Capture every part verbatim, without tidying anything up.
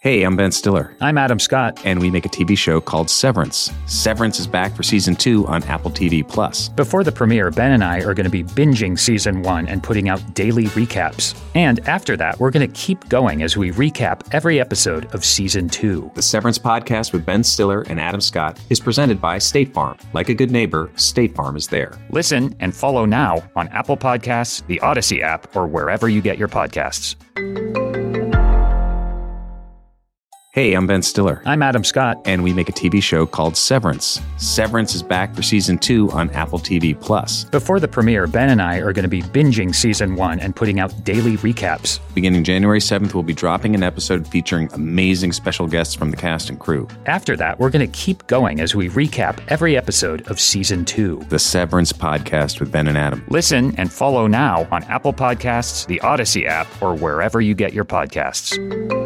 Hey, I'm Ben Stiller. I'm Adam Scott. And we make a T V show called Severance. Severance is back for season two on Apple T V Plus. Before the premiere, Ben and I are going to be binging season one and putting out daily recaps. And after that, we're going to keep going as we recap every episode of season two. The Severance podcast with Ben Stiller and Adam Scott is presented by State Farm. Like a good neighbor, State Farm is there. Listen and follow now on Apple Podcasts, the Odyssey app, or wherever you get your podcasts. Hey, I'm Ben Stiller. I'm Adam Scott. And we make a T V show called Severance. Severance is back for season two on Apple T V Plus. Before the premiere, Ben and I are going to be binging season one and putting out daily recaps. Beginning January seventh, we'll be dropping an episode featuring amazing special guests from the cast and crew. After that, we're going to keep going as we recap every episode of season two. The Severance podcast with Ben and Adam. Listen and follow now on Apple Podcasts, the Odyssey app, or wherever you get your podcasts.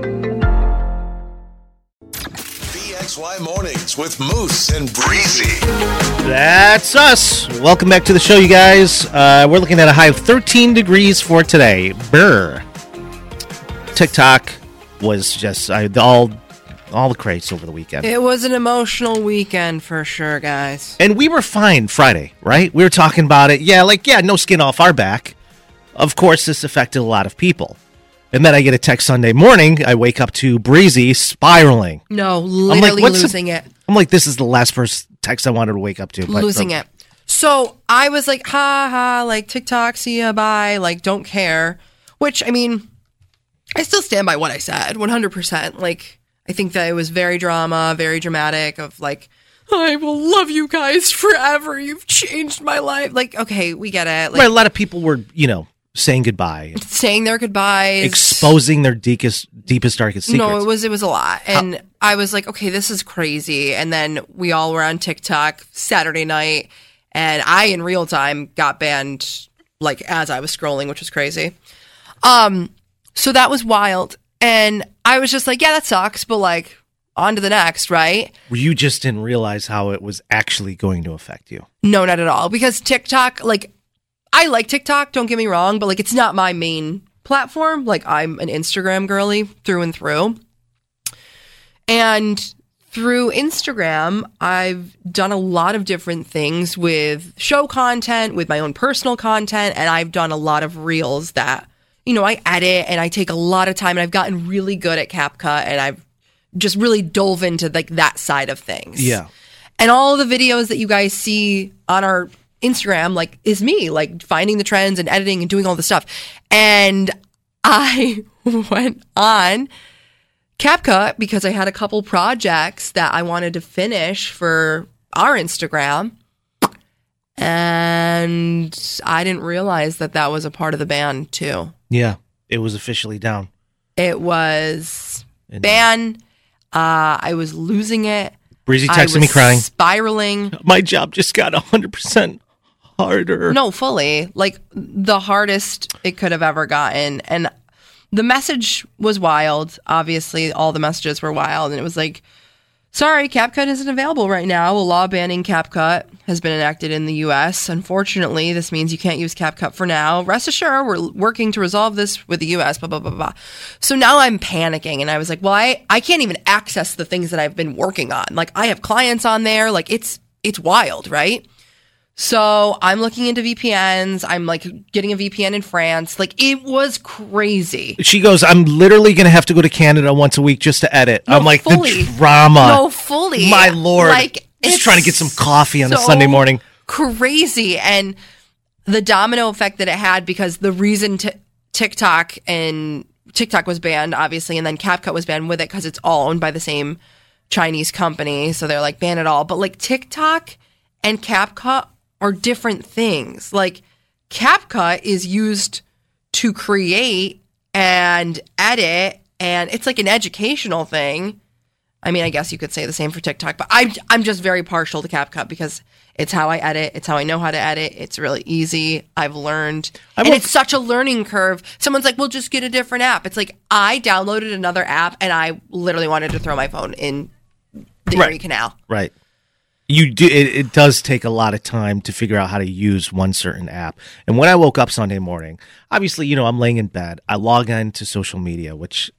X Y Mornings with Moose and Breezy. That's us. Welcome back to the show, you guys. Uh, we're looking at a high of thirteen degrees for today. Brr. TikTok was just I, all, all the craze over the weekend. It was an emotional weekend for sure, guys. And we were fine Friday, right? We were talking about it. Yeah, like, yeah, no skin off our back. Of course, this affected a lot of people. And then I get a text Sunday morning. I wake up to Breezy spiraling. No, literally like, losing the, it. I'm like, this is the last first text I wanted to wake up to. But, losing uh, it. So I was like, ha ha, like TikTok, see ya, bye, like don't care. Which, I mean, I still stand by what I said, one hundred percent. Like, I think that it was very drama, very dramatic of like, I will love you guys forever. You've changed my life. Like, okay, we get it. Like, right, a lot of people were, you know, saying goodbye, saying their goodbyes, exposing their deepest, deepest, darkest secrets. No, it was it was a lot, and How- I was like, okay, this is crazy. And then we all were on TikTok Saturday night, and I, in real time, got banned like as I was scrolling, which was crazy. Um, so that was wild, and I was just like, yeah, that sucks, but like, on to the next, right? You just didn't realize how it was actually going to affect you. No, not at all, because TikTok, like. I like TikTok, don't get me wrong, but like it's not my main platform. Like I'm an Instagram girly through and through. And through Instagram, I've done a lot of different things with show content, with my own personal content, and I've done a lot of reels that, you know, I edit and I take a lot of time, and I've gotten really good at CapCut, and I've just really dove into like that side of things. Yeah. And all the videos that you guys see on our Instagram, like, is me, like, finding the trends and editing and doing all the stuff. And I went on CapCut because I had a couple projects that I wanted to finish for our Instagram. And I didn't realize that that was a part of the ban, too. Yeah, it was officially down. It was ban. Uh, I was losing it. Breezy texted me crying. Spiraling. My job just got one hundred percent harder. No, fully. Like the hardest it could have ever gotten. And the message was wild. Obviously, all the messages were wild. And it was like, sorry, CapCut isn't available right now. A law banning CapCut has been enacted in the U S. Unfortunately, this means you can't use CapCut for now. Rest assured, we're working to resolve this with the U S, blah, blah, blah, blah. So now I'm panicking. And I was like, well, I, I can't even access the things that I've been working on. Like, I have clients on there. Like, it's it's wild, right? So I'm looking into V P Ns. I'm like getting a V P N in France. Like it was crazy. She goes, I'm literally going to have to go to Canada once a week just to edit. No, I'm like, fully. the drama. No, fully. My Lord. Like, just trying to get some coffee on so a Sunday morning. Crazy. And the domino effect that it had, because the reason t- TikTok and TikTok was banned, obviously, and then CapCut was banned with it because it's all owned by the same Chinese company. So they're like, ban it all. But like TikTok and CapCut are different things. Like CapCut is used to create and edit, and it's like an educational thing. I mean, I guess you could say the same for TikTok, but I'm I'm just very partial to CapCut because it's how I edit. It's how I know how to edit. It's really easy. I've learned. I and will- it's such a learning curve. Someone's like, well, just get a different app. It's like, I downloaded another app and I literally wanted to throw my phone in the Right. Erie Canal. Right. You do. It, it does take a lot of time to figure out how to use one certain app. And when I woke up Sunday morning, obviously, you know, I'm laying in bed. I log into social media, which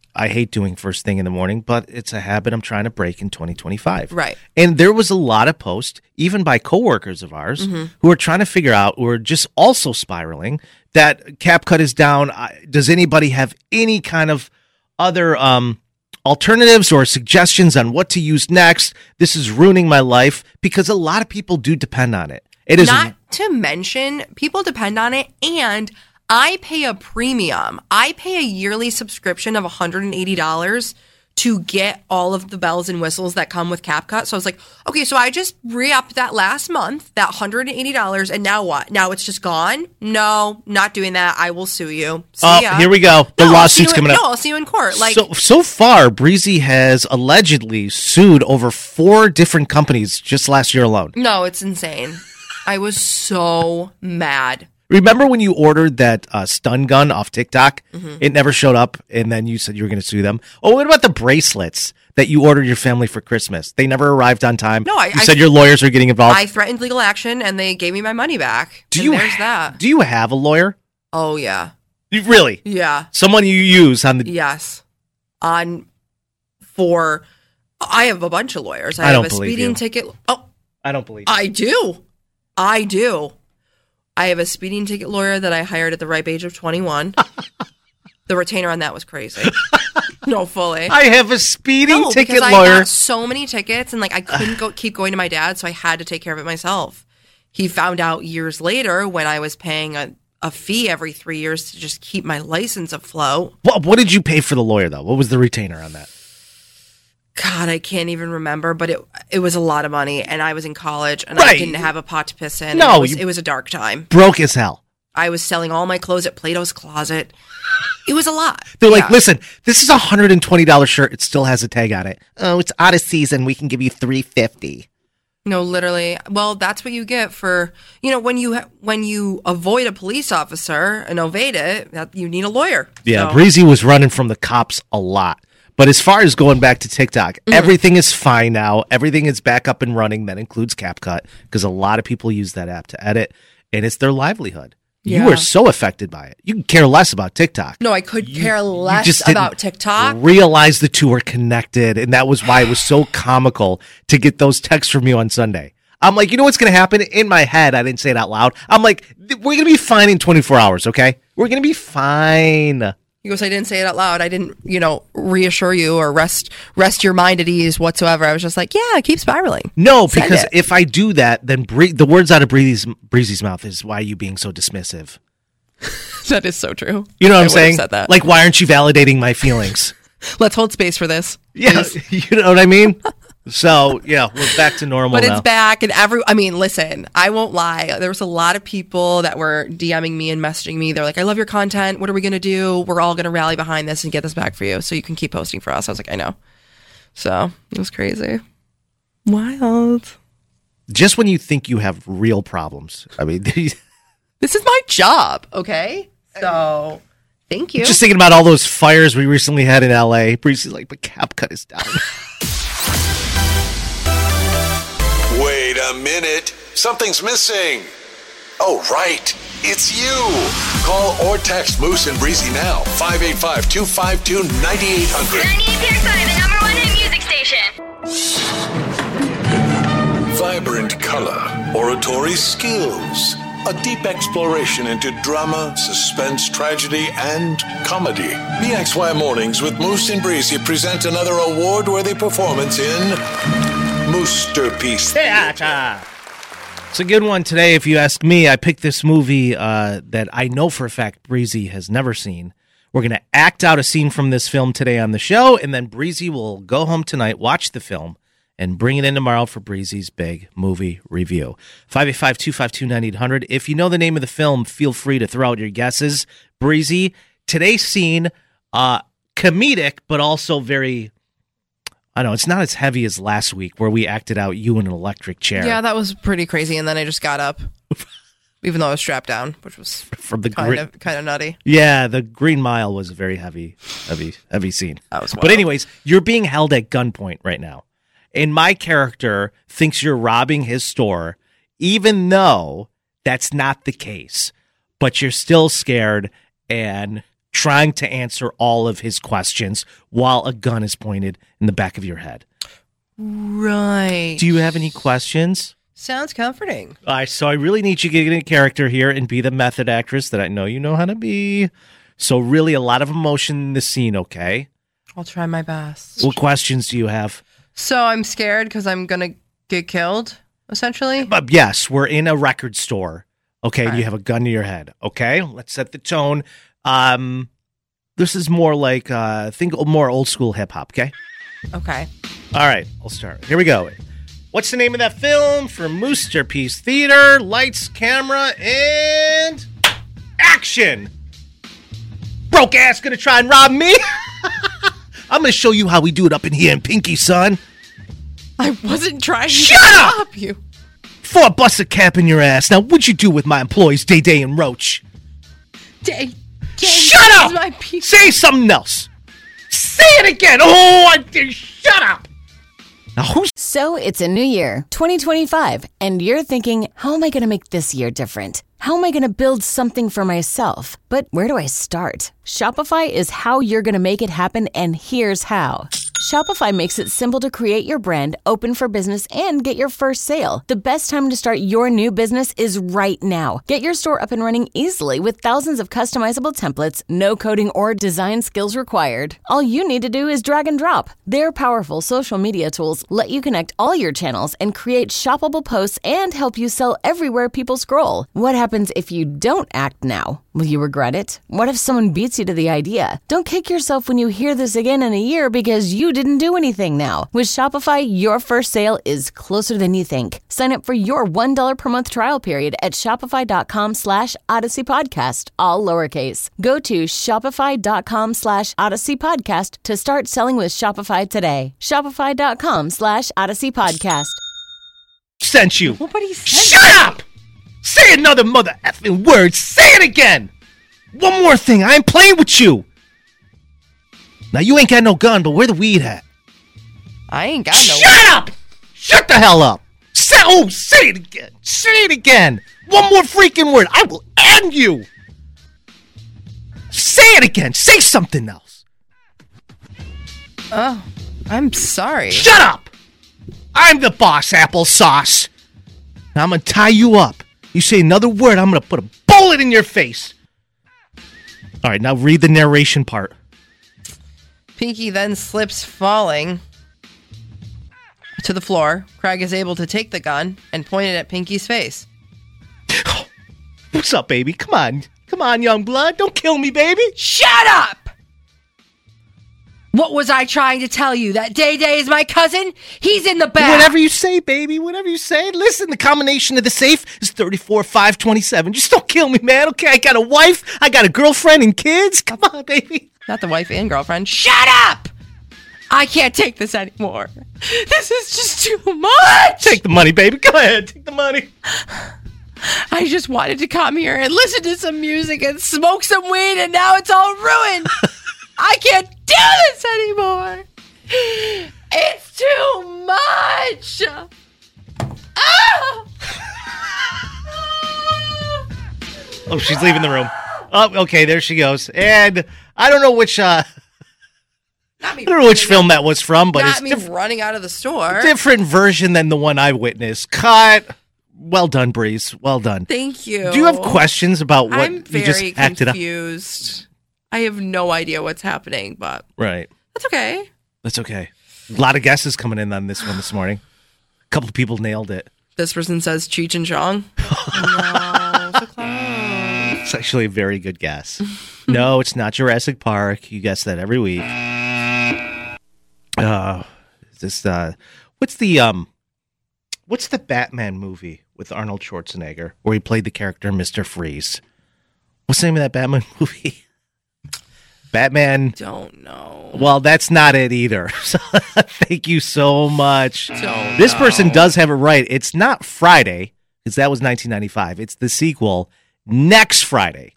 I hate doing first thing in the morning, but it's a habit I'm trying to break in twenty twenty-five. Right. And there was a lot of posts, even by coworkers of ours, Mm-hmm. who are trying to figure out, who are just also spiraling, that CapCut is down. I- Does anybody have any kind of other um, alternatives or suggestions on what to use next? This is ruining my life, because a lot of people do depend on it. It is Not to mention, people depend on it, and I pay a premium. I pay a yearly subscription of one hundred eighty dollars to get all of the bells and whistles that come with CapCut. So I was like, okay, so I just re-upped that last month, that one hundred eighty dollars, and now what? Now it's just gone? No, not doing that. I will sue you. See Oh, ya. here we go. The No, I'll see lawsuit's you in- coming up. No, I'll see you in court. Like, so so far, Breezy has allegedly sued over four different companies just last year alone. no, it's insane. I was so mad. Remember when you ordered that uh, stun gun off TikTok? Mm-hmm. It never showed up, and then you said you were going to sue them. Oh, what about the bracelets that you ordered your family for Christmas? They never arrived on time. No, I- you I- said your lawyers are getting involved. I threatened legal action, and they gave me my money back. do And you there's ha- that. Do you have a lawyer? Oh, yeah. You, really? Yeah. Someone you use on the? Yes. On for I have a bunch of lawyers. I, I have don't a believe speeding you. ticket. Oh, I don't believe. I do. I do. I have a speeding ticket lawyer that I hired at the ripe age of twenty-one. The retainer on that was crazy. No, fully. I have a speeding no, ticket because I lawyer. got so many tickets, and like I couldn't go keep going to my dad, so I had to take care of it myself. He found out years later when I was paying a, a fee every three years to just keep my license afloat. What, what did you pay for the lawyer though? What was the retainer on that? God, I can't even remember, but it it was a lot of money, and I was in college, and I Right. didn't have a pot to piss in. No, it was, you- it was a dark time. Broke as hell. I was selling all my clothes at Plato's Closet. It was a lot. They're like, Yeah. listen, this is a hundred and twenty dollar shirt. It still has a tag on it. Oh, it's out of season. We can give you three fifty. No, literally. Well, that's what you get for, you know, when you ha- when you avoid a police officer and evade it, that you need a lawyer. Yeah, So- Breezy was running from the cops a lot. But as far as going back to TikTok, Mm-hmm. everything is fine now. Everything is back up and running. That includes CapCut, because a lot of people use that app to edit, and it's their livelihood. You Yeah. are so affected by it. You can care less about TikTok. No, I could care You less just didn't about TikTok. realize the two are connected, and that was why it was so comical to get those texts from you on Sunday. I'm like, you know what's going to happen? In my head, I didn't say it out loud. I'm like, we're going to be fine in twenty-four hours, okay? We're going to be fine. He goes, I didn't say it out loud. I didn't, you know, reassure you or rest rest your mind at ease whatsoever. I was just like, yeah, keep spiraling. No, Send because it. if I do that, then Bree- the words out of Breezy's, Breezy's mouth is, why are you being so dismissive? That is so true. You know what I I'm would have saying? said that. Like, why aren't you validating my feelings? Let's hold space for this. Yeah, you know what I mean? So, yeah, we're back to normal But now. it's back, and every, I mean, listen, I won't lie. There was a lot of people that were DMing me and messaging me. They're like, I love your content. What are we going to do? We're all going to rally behind this and get this back for you so you can keep posting for us. I was like, I know. So it was crazy. Wild. Just when you think you have real problems. I mean, This is my job, okay? So thank you. just thinking about all those fires we recently had in L A. Breezy's like, but CapCut is down. Wait a minute. Something's missing. Oh, right. It's you. Call or text Moose and Breezy now. five eight five, two five two, nine eight hundred. ninety-eight point five, the number one hit music station. Vibrant color, oratory skills, a deep exploration into drama, suspense, tragedy, and comedy. B X Y Mornings with Moose and Breezy present another award-worthy performance in Moosterpiece. It's a good one today, if you ask me. I picked this movie uh, that I know for a fact Breezy has never seen. We're going to act out a scene from this film today on the show, and then Breezy will go home tonight, watch the film, and bring it in tomorrow for Breezy's big movie review. five eight five, two five two, nine eight hundred. If you know the name of the film, feel free to throw out your guesses. Breezy, today's scene, uh, comedic, but also very... I know, it's not as heavy as last week where we acted out you in an electric chair. yeah, that was pretty crazy. And then I just got up, even though I was strapped down, which was From the kind gri- of kind of nutty. Yeah, the Green Mile was a very heavy, heavy, heavy scene. That was But wild. anyways, you're being held at gunpoint right now. And my character thinks you're robbing his store, even though that's not the case. But you're still scared, and trying to answer all of his questions while a gun is pointed in the back of your head. Right. Do you have any questions? Sounds comforting. All right, so I really need you to get in character here and be the method actress that I know you know how to be. So really a lot of emotion in the scene, okay? I'll try my best. What questions do you have? So I'm scared because I'm going to get killed, essentially? But yes, we're in a record store, okay? And All you right. have a gun to your head, okay? Let's set the tone. Um, this is more like, uh, think more old school hip hop, okay? Okay. All right, I'll start. Here we go. What's the name of that film from Moosterpiece Theater? Lights, camera, and action. Broke ass gonna try and rob me? I'm gonna show you how we do it up in here in Pinky, son. I wasn't trying Shut to up! stop you. Before I bust a cap in your ass. Now, what'd you do with my employees, Day Day and Roach? Day, Day Shut up! is my people. Say something else. Say it again. Oh, I did. Shut up. Now, who's So it's a new year, twenty twenty-five, and you're thinking, how am I going to make this year different? How am I going to build something for myself? But where do I start? Shopify is how you're going to make it happen, and here's how. Shopify makes it simple to create your brand, open for business, and get your first sale. The best time to start your new business is right now. Get your store up and running easily with thousands of customizable templates, no coding or design skills required. All you need to do is drag and drop. Their powerful social media tools let you connect all your channels and create shoppable posts and help you sell everywhere people scroll. What happens if you don't act now? Will you regret it? What if someone beats you to the idea? Don't kick yourself when you hear this again in a year because you didn't do anything now. With Shopify, your first sale is closer than you think. Sign up for your one dollar per month trial period at shopify.com slash Odyssey Podcast, all lowercase. Go to shopify.com slash Odyssey Podcast to start selling with Shopify today. Shopify.com slash Odyssey Podcast. sent you? Nobody said Shut up! Say another mother effing word. Say it again. One more thing. I ain't playing with you. Now, you ain't got no gun, but where the weed at? I ain't got no. Shut up! Shut the hell up! Say, oh, say it again. Say it again. One more freaking word. I will end you. Say it again. Say something else. Oh, I'm sorry. Shut up! I'm the boss, applesauce. Now I'm gonna tie you up. You say another word, I'm gonna put a bullet in your face. All right, now read the narration part. Pinky then slips, falling to the floor. Craig is able to take the gun and point it at Pinky's face. What's up, baby? Come on. Come on, young blood. Don't kill me, baby. Shut up! What was I trying to tell you? That Day Day is my cousin? He's in the back. Whatever you say, baby. Whatever you say. Listen, the combination of the safe is thirty-four five twenty-seven. Just don't kill me, man. Okay, I got a wife. I got a girlfriend and kids. Come on, baby. Not the wife and girlfriend. Shut up! I can't take this anymore. This is just too much. Take the money, baby. Go ahead. Take the money. I just wanted to come here and listen to some music and smoke some weed, and now it's all ruined. I can't do this anymore. It's too much. Ah! Oh, she's leaving the room. Oh, okay, there she goes. And I don't know which uh Not me I don't know which running film out- that was from, but Not it's me diff- running out of the store. different version than the one I witnessed. Cut. Well done, Breeze. Well done. Thank you. Do you have questions about what I'm you very just acted out? confused. I have no idea what's happening, but Right. that's okay. That's okay. A lot of guesses coming in on this one this morning. A couple of people nailed it. This person says Cheech and Chong. No, so close. It's actually a very good guess. No, it's not Jurassic Park. You guess that every week. Uh, this uh, what's the um, what's the Batman movie with Arnold Schwarzenegger where he played the character Mister Freeze? What's the name of that Batman movie? Batman. Don't know. Well, that's not it either. So, thank you so much. Don't This person know. does have it right. It's not Friday, because that was nineteen ninety-five. It's the sequel, next Friday.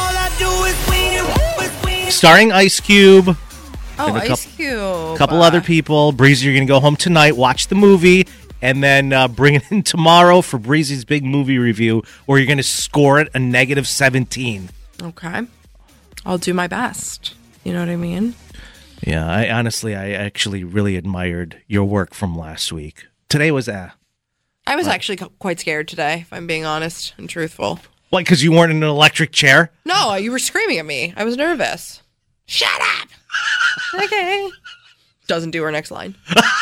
Starring Ice Cube, Oh, and a Ice couple- Cube. a couple other people. Breezy, you're going to go home tonight, watch the movie, and then uh, bring it in tomorrow for Breezy's big movie review, where you're going to score it a negative seventeen. Okay. I'll do my best. You know what I mean? Yeah, I honestly, I actually really admired your work from last week. Today was uh I was actually co- quite scared today, if I'm being honest and truthful. Like, because you weren't in an electric chair? No, you were screaming at me. I was nervous. Shut up! Okay. Doesn't do her next line.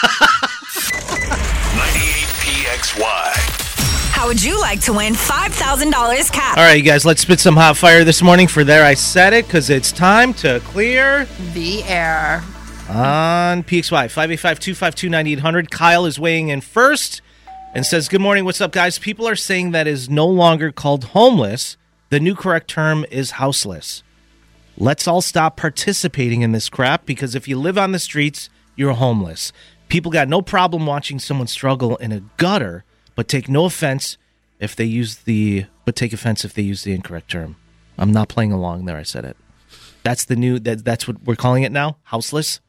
ninety-eight P X Y. How would you like to win five thousand dollars cash? All right, you guys, let's spit some hot fire this morning for There I Said It, because it's time to clear The air. on P X Y. five eight five, two five two, nine eight hundred. Kyle is weighing in first and says, good morning, what's up, guys? People are saying that is no longer called homeless. The new correct term is houseless. Let's all stop participating in this crap, because if you live on the streets, you're homeless. People got no problem watching someone struggle in a gutter, but take no offense if they use the but take offense if they use the incorrect term. I'm not playing along there. I said it. That's the new that that's what we're calling it now. Houseless.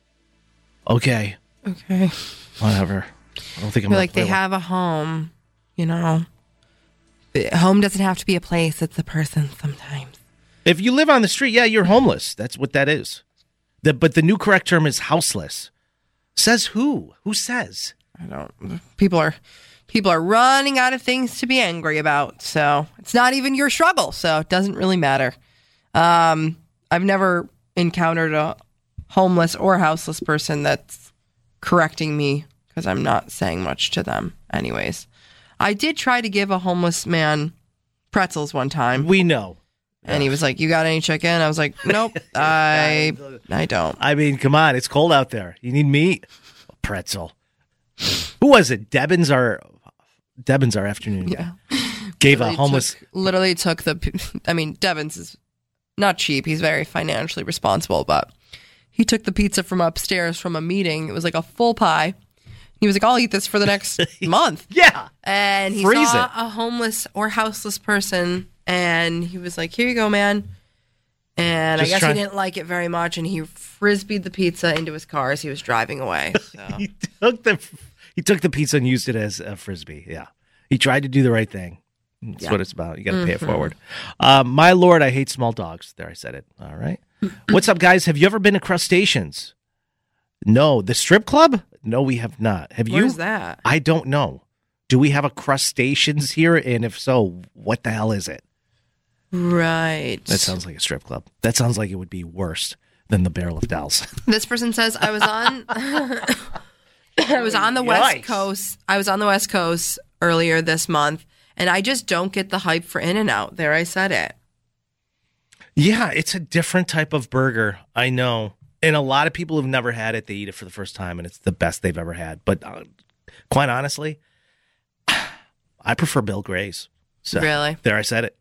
Okay. Okay. Whatever. I don't think I'm Feel gonna like they play have a home, you know. The home doesn't have to be a place, it's a person sometimes. If you live on the street, yeah, you're homeless. That's what that is. The, but the new correct term is houseless. Says who? Who says? I don't people are people are running out of things to be angry about. So it's not even your struggle. So it doesn't really matter. Um, I've never encountered a homeless or houseless person that's correcting me because I'm not saying much to them anyways. I did try to give a homeless man pretzels one time. We know. And he was like, you got any chicken? I was like, nope, I I don't. I mean, come on. It's cold out there. You need meat. A pretzel. Who was it? Debbins our, Debbins our afternoon. Yeah. Gave Literally a homeless. Took, literally took the, I mean, Devins is not cheap. He's very financially responsible, but he took the pizza from upstairs from a meeting. It was like a full pie. He was like, I'll eat this for the next month. Yeah. And he Freeze saw it. a homeless or houseless person, and he was like, here you go, man. And Just I guess try- he didn't like it very much, and he frisbeed the pizza into his car as he was driving away. So. He took the he took the pizza and used it as a frisbee. Yeah, he tried to do the right thing. That's Yeah. what it's about. You got to pay it forward. Uh, my lord, I hate small dogs. There, I said it. All right. What's up, guys? Have you ever been to Crustaceans? No, the strip club? No, we have not. Have you? Where's that? I don't know. Do we have a Crustaceans here? And if so, what the hell is it? Right. That sounds like a strip club. That sounds like it would be worse than the Barrel of Dells. This person says I was on I was on the West Yikes. Coast. I was on the West Coast earlier this month, and I just don't get the hype for In-N-Out. There, I said it. Yeah, it's a different type of burger. I know. And a lot of people have never had it. They eat it for the first time, and it's the best they've ever had. But uh, quite honestly, I prefer Bill Gray's. So, Really? There, I said it.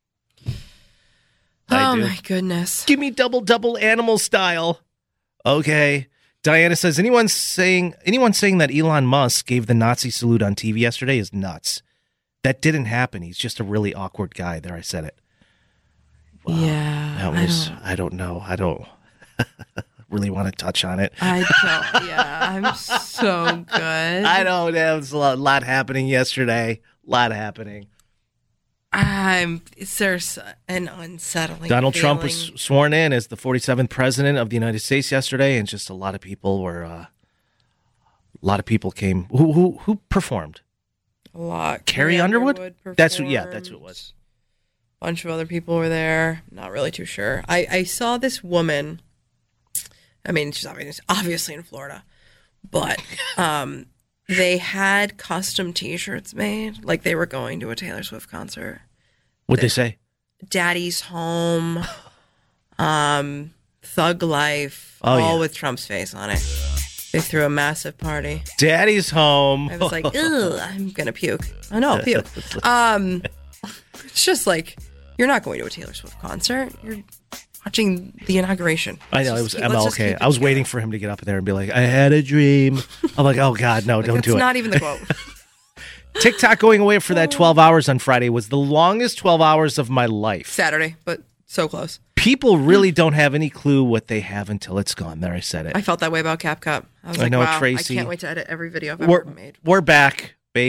I Oh do. my goodness. Give me double, double animal style. Okay. Diana says, anyone saying anyone saying that Elon Musk gave the Nazi salute on T V yesterday is nuts. That didn't happen. He's just a really awkward guy. There, I said it. Yeah. That I was, don't- I don't know. I don't really want to touch on it. I don't. Yeah, I'm so good. I don't know. There was a lot, lot happening yesterday. A lot happening. I'm. There's an unsettling. Donald Trump was feeling. sworn in as the forty-seventh president of the United States yesterday, and just a lot of people were. Uh, a lot of people came. Who who who performed? a lot. Carrie Underwood? That's what- yeah, that's who it was. A bunch of other people were there. Not really too sure. I I saw this woman. I mean, she's obviously obviously in Florida, but um, they had custom T-shirts made, like they were going to a Taylor Swift concert. What'd they say? Daddy's Home, um, Thug Life, Oh, all yeah. with Trump's face on it. They threw a massive party. Daddy's home. I was like, ugh, I'm gonna puke. I know, I'll puke. Um, it's just like, you're not going to a Taylor Swift concert. You're watching the inauguration. I know, it Let's was just keep- let's just M L K. keep it I was together. waiting for him to get up there and be like, I had a dream. I'm like, oh, God, no, Like, don't that's do it. not even the quote. TikTok going away for that twelve hours on Friday was the longest twelve hours of my life. Saturday, but so close. People really don't have any clue what they have until it's gone. There, I said it. I felt that way about CapCut. I was I like, know, wow, Tracy. I can't wait to edit every video I've We're, ever made. we're back, baby.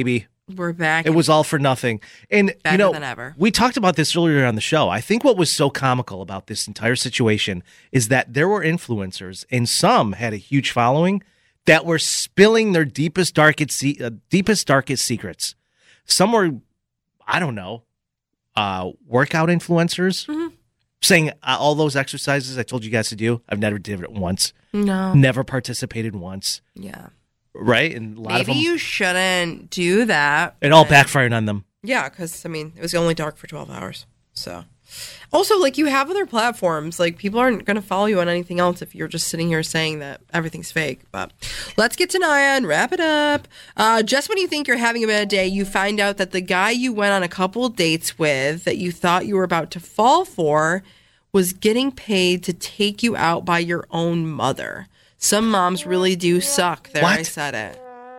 We're back. It was all for nothing. And, Better you know, than ever. we talked about this earlier on the show. I think what was so comical about this entire situation is that there were influencers, and some had a huge following, that were spilling their deepest, darkest, se- uh, deepest, darkest secrets. Some were, I don't know, uh, workout influencers, Mm-hmm. saying uh, all those exercises I told you guys to do, I've never did it once. No. Never participated once. Yeah. Right? And a lot Maybe of them, you shouldn't do that. it all And- backfired on them. Yeah, because, I mean, it was only dark for twelve hours. So, also, like, you have other platforms. Like, people aren't going to follow you on anything else if you're just sitting here saying that everything's fake. But let's get to Naya and wrap it up. Uh, just when you think you're having a bad day, you find out that the guy you went on a couple dates with that you thought you were about to fall for was getting paid to take you out by your own mother. Some moms really do suck. There, What? I said it.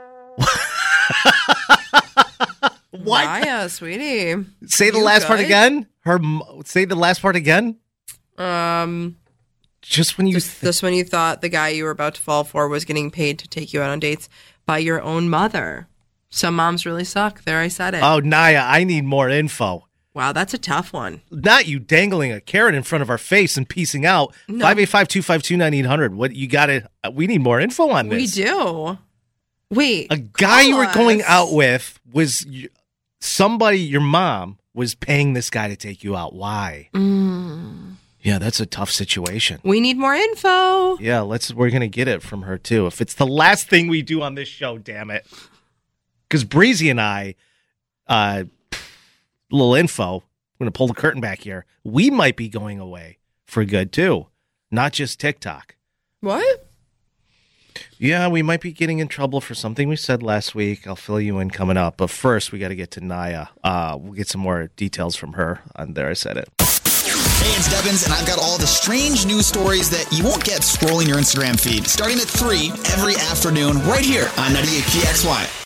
What? Naya, sweetie. Say the You last part good? again. Her m- say the last part again. Um... Just when you Just, th- just when you thought the guy you were about to fall for was getting paid to take you out on dates by your own mother. Some moms really suck. There, I said it. oh, Naya, I need more info. Wow, that's a tough one. Not you dangling a carrot in front of our face and piecing out. No. Five eight five two five two nine eight hundred. What you got to? We need more info on We this. do. Wait. A guy you call were going us. out with was y- somebody. Your mom was paying this guy to take you out. Why? Mm. Yeah, that's a tough situation. We need more info. Yeah, let's. We're gonna get it from her too. If it's the last thing we do on this show, damn it. Because Breezy and I, uh, little info. I'm gonna pull the curtain back here. We might be going away for good too, not just TikTok. What? Yeah, we might be getting in trouble for something we said last week. I'll fill you in coming up. But first, we got to get to Naya. Uh, we'll get some more details from her on There I Said It. Hey, it's Devins, and I've got all the strange news stories that you won't get scrolling your Instagram feed. Starting at three every afternoon, right here on ninety-eight P X Y.